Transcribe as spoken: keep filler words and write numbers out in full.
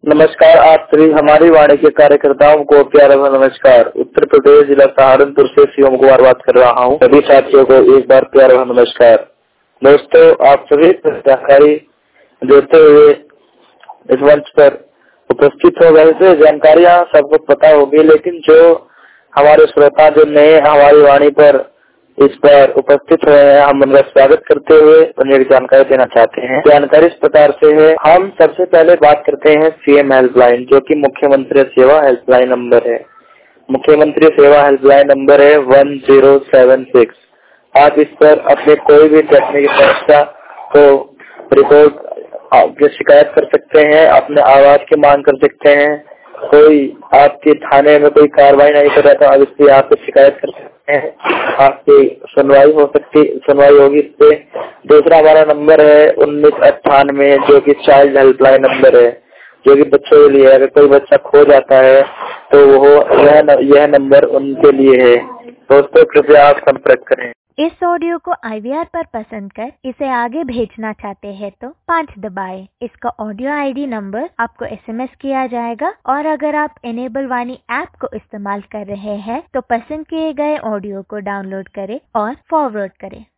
नमस्कार, आप सभी हमारी वाणी के कार्यकर्ताओं को प्यारा सा नमस्कार। उत्तर प्रदेश जिला सहारनपुर से शिवम कुमार बात कर रहा हूँ। सभी साथियों को एक बार प्यारा सा नमस्कार। दोस्तों, आप सभी जानकारी देते हुए इस मंच पर उपस्थित हो गए थे। जानकारियाँ सबको पता होगी, लेकिन जो हमारे श्रोता जो नए हमारी वाणी पर इस पर उपस्थित हुए हैं, हम उनका स्वागत करते हुए उन्हें जानकारी देना चाहते हैं। जानकारी इस प्रकार से है। हम सबसे पहले बात करते हैं सीएम हेल्पलाइन, जो कि मुख्यमंत्री सेवा हेल्पलाइन नंबर है। मुख्यमंत्री सेवा हेल्पलाइन नंबर है वन जीरो सेवन सिक्स। आप इस पर अपने कोई भी तकनीकी समस्या को रिपोर्ट आपके शिकायत कर सकते हैं, अपने आवाज की मांग कर सकते हैं। कोई आपके थाने में कोई कार्रवाई नहीं कर रहा था, अब इसलिए आप शिकायत कर सकते हैं, आपकी सुनवाई हो सकती सुनवाई होगी इस पे। दूसरा हमारा नंबर है उन्नीस अट्ठानवे, जो कि चाइल्ड हेल्पलाइन नंबर है, जो कि बच्चों के लिए। अगर कोई बच्चा खो जाता है तो वो यह यह नंबर उनके लिए है। दोस्तों, कृपया आप संपर्क करें। इस ऑडियो को आई वी आर पर पसंद कर इसे आगे भेजना चाहते हैं तो पाँच दबाएं। इसका ऑडियो आई डी नंबर आपको एस एम एस किया जाएगा, और अगर आप इनेबल वाणी ऐप को इस्तेमाल कर रहे हैं तो पसंद किए गए ऑडियो को डाउनलोड करें और फॉरवर्ड करें।